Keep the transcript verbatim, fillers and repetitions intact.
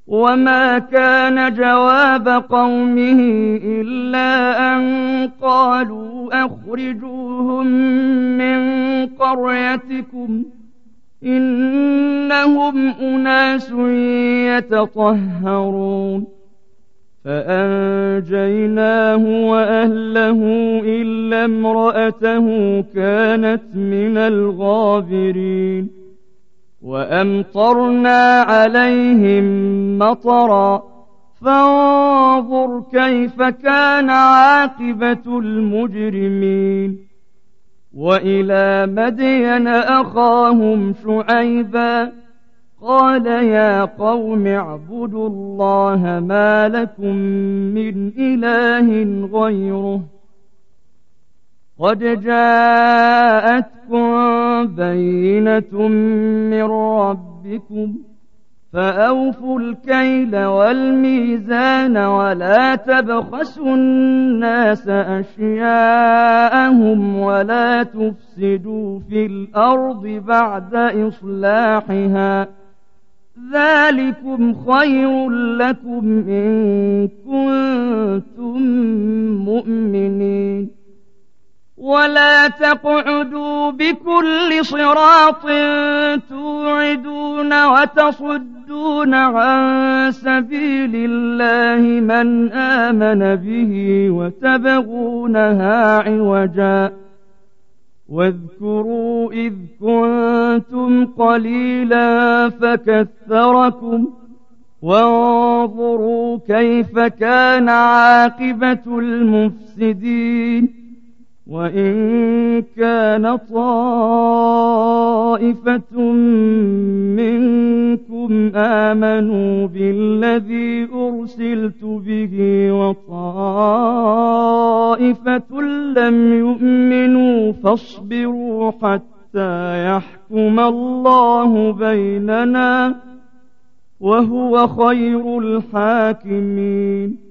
وما كان جواب قومه إلا أن قالوا أخرجوهم من قريتكم إنهم أناس يتطهرون فأنجيناه وأهله إلا امرأته كانت من الغابرين وأمطرنا عليهم مطرا فانظر كيف كان عاقبة المجرمين وإلى مدين أخاهم شعيبا قال يا قوم اعبدوا الله ما لكم من إله غيره قد جاءتكم بينة من ربكم فأوفوا الكيل والميزان ولا تبخسوا الناس أشياءهم ولا تفسدوا في الأرض بعد إصلاحها ذلكم خير لكم إن كنتم مؤمنين ولا تقعدوا بكل صراط توعدون وتصدون عن سبيل الله من آمن به وتبغونها عوجا واذكروا إذ كنتم قليلا فكثركم وانظروا كيف كان عاقبة المفسدين وإن كان طائفة منكم آمنوا بالذي أرسلت به وطائفة لم يؤمنوا فاصبروا حتى يحكم الله بيننا وهو خير الحاكمين